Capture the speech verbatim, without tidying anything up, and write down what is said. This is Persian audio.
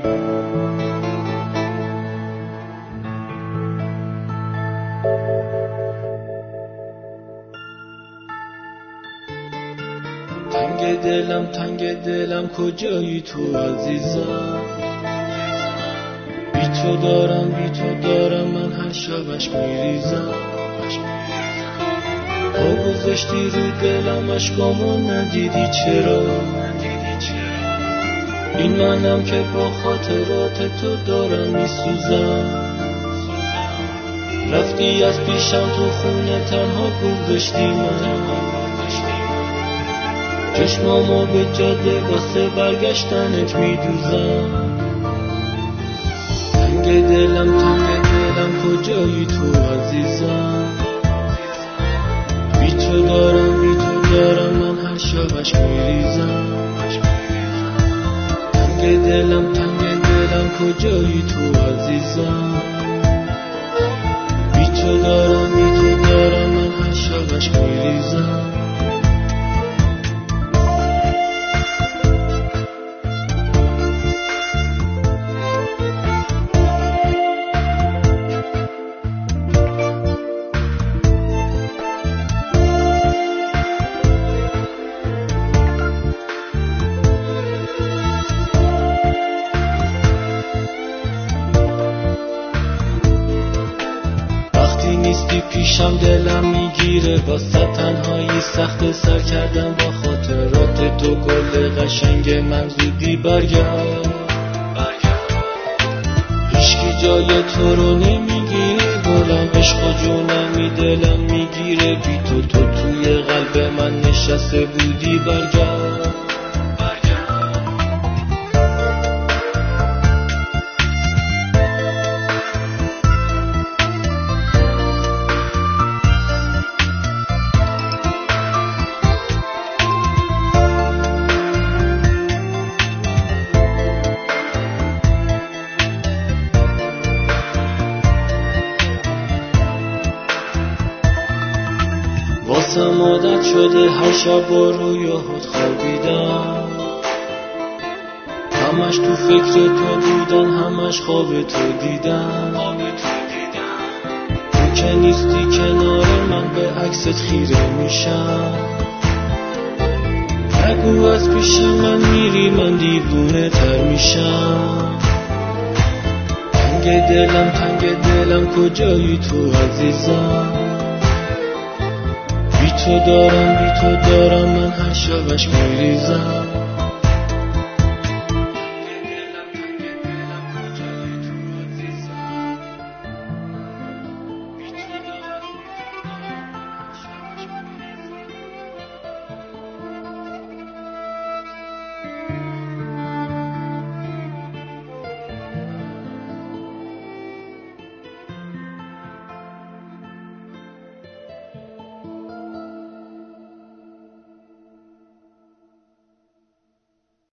تنگ دلم تنگ دلم کجایی تو عزیزم، بی تو دارم بی تو دارم من هر شب عشق میریزم. پا گذاشتی رو دلم عشقامو ندیدی چرا، این منم که با خاطرات تو دارم میسوزم. رفتی از پیشم تو خونه تنها گذاشتی من، چشمامو به جاده واسه برگشتنت میدوزم. تنگ دلم تنگ دلم کجایی تو عزیزم، بی تو دارم بی تو دارم من هر شب عشق میریزم. تنگ دلم تنگ دلم کجایی تو عزیزم، بی تو دارم بی تو دارم من هر شب عشق میریزم. نیستی پیشم دلم میگیره، واسه تنهایی سخت سر کردم با خاطرات تو. گل قشنگ من زودی برگرد، هیچکی جای تو رو نمیگیره. گلم عشق و جونمی دلم میگیره، بی تو تو توی قلب من نشسته بودی. برگرد واسم عادت شده هر شب با رویاهات خوابیدم، همش تو فکر تو بودن همش خواب تو دیدم. تو که نیستی کنار من به عکست خیره میشم، نگو از پیش من میری من دیوونه تر میشم. تنگ دلم تنگ دلم کجایی تو عزیزم، بی تو دارم بی تو دارم من هر شب عشق میریزم.